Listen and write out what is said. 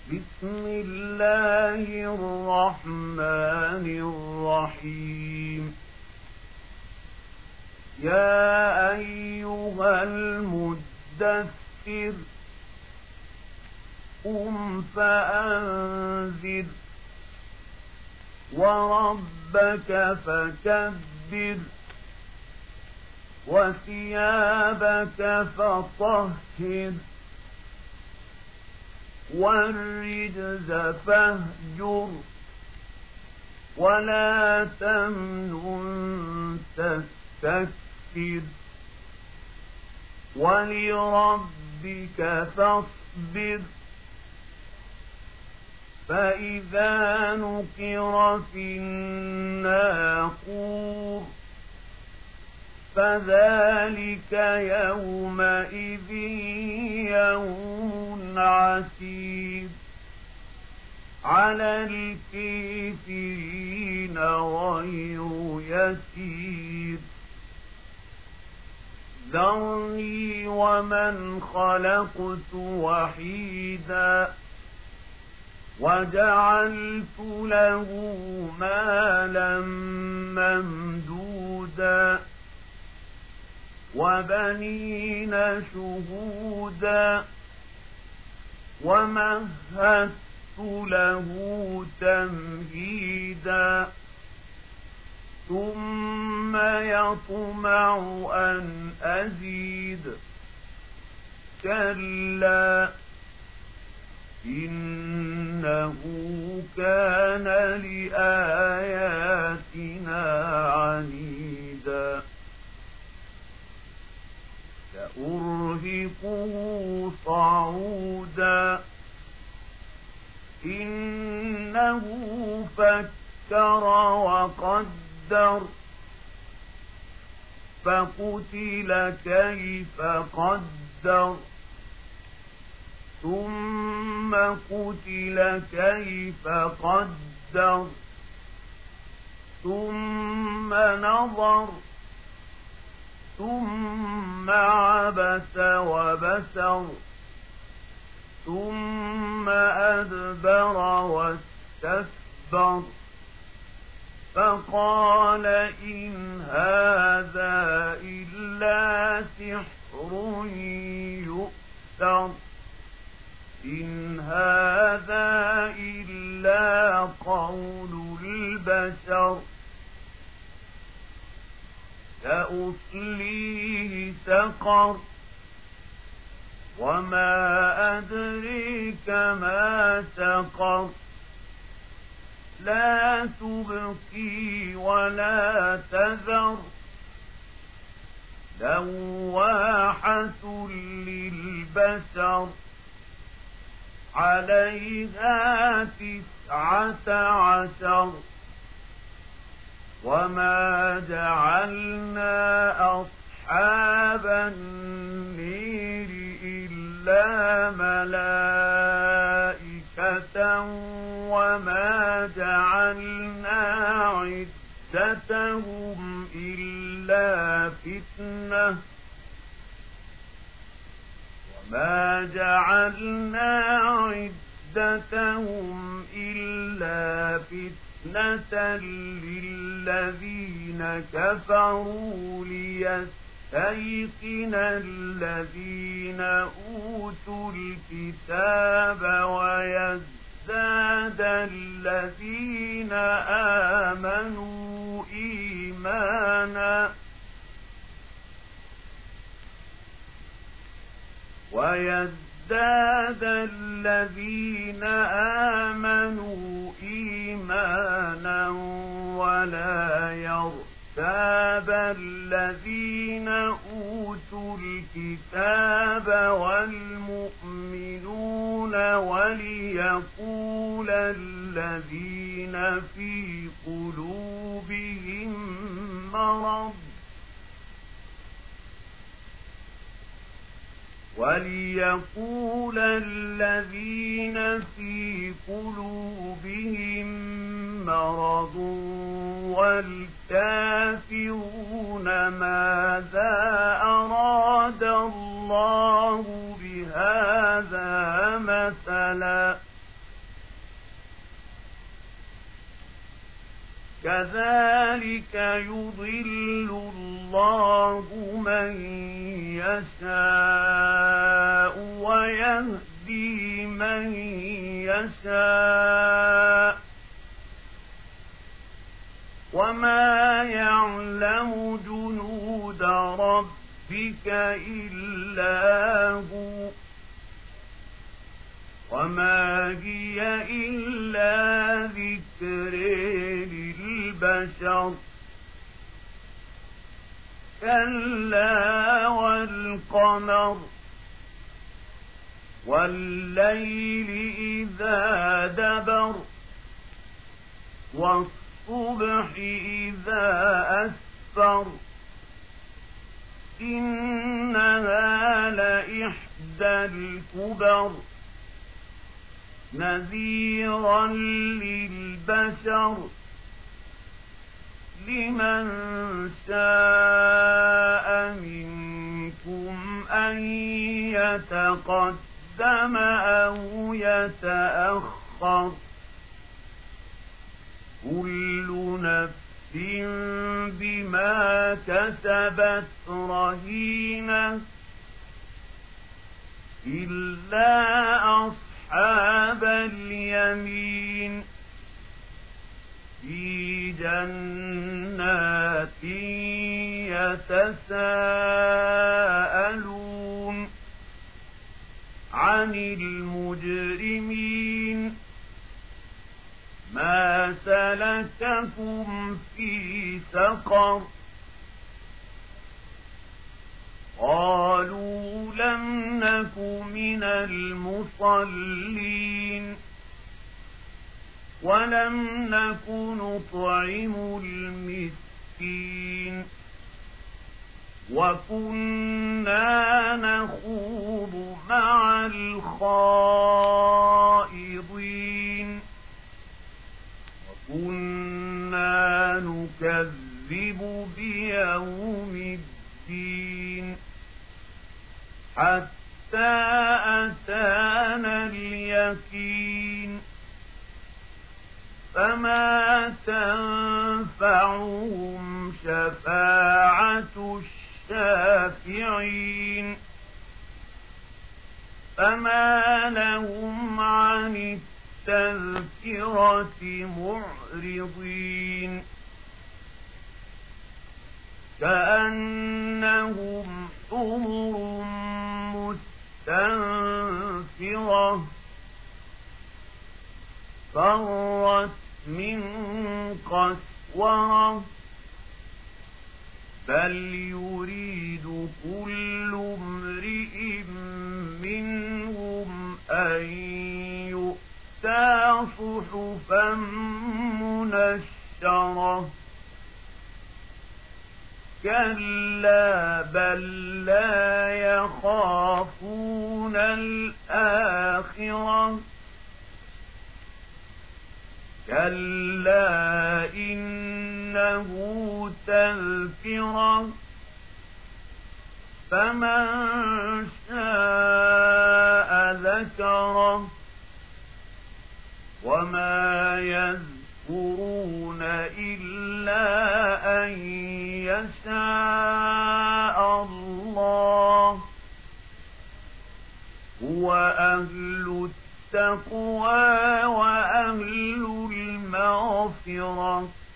بسم الله الرحمن الرحيم. يا أيها المدثر قم فأنذر وربك فكبر وثيابك فطهر والرجز فاهجر ولا تمنن تستكثر ولربك فاصبر. فإذا نقر في الناقور فذلك يومئذ يوم عسير على الكافرين غير يسير. ذرني ومن خلقت وحيدا وجعلت له مالا ممدودا وبنين شهودا ومهدت له تمهيدا ثم يطمع أن أزيد كلا إنه كان لآياتنا عنيدا سأرهقه صعودا إنه فكر وقدر فقتل كيف قدر ثم قتل كيف قدر ثم نظر ثم عبس وبسر ثم أدبر واستكبر فقال إن هذا إلا سحر يؤثر إن هذا إلا قول البشر سأصليه سقر وما أدريك ما سقر لا تبقي ولا تذر لواحة للبشر عليها 19 وما جعلنا أصحاب النير إلا ملائكة وما جعلنا عدتهم إلا فتنة وما جعلنا عدتهم إلا فتنة للذين كفروا ليستيقن الذين أوتوا الكتاب ويزداد الذين آمنوا إيمانا ويزداد الذين آمنوا إيمانا ولا يرتاب الذين أوتوا الكتاب والمؤمنون وليقول الذين في قلوبهم مرض وليقول الذين في قلوبهم مرض والكافرون ماذا أراد الله بهذا مثلا كذلك يضل الله من يشاء ويهدي من يشاء وما يعلم جنود ربك إلا هو وما هي إلا ذكر للبشر كلا والقمر والليل إذا دبر والصبح إذا أسفر إنها لإحدى الكبر نذيرا للبشر لمن شاء منكم أن يتقدم أو يتأخر كل نفس بما كسبت رهينة إلا أصحاب اليمين في جنات يتساءلون عن المجرمين ما سلككم في سقر قالوا لم نك من المصلين ولم نك نطعم المسكين وكنا نخوض مع الخائضين وكنا نكذب بيوم الدين حتى أتانا اليقين فما تنفعهم شفاعة الشافعين فما لهم عن التذكرة معرضين كأنهم حمر مستنفرة فرت من قسورة بل يريد كل امرئ منهم أن يؤتى صحفا منشرة كلا بل لا يخافون الآخرة كلا إنه تذكرة فمن شاء ذكره وما يذكرون إلا أن يشاء الله هو أهل التقوى وأهل المغفرة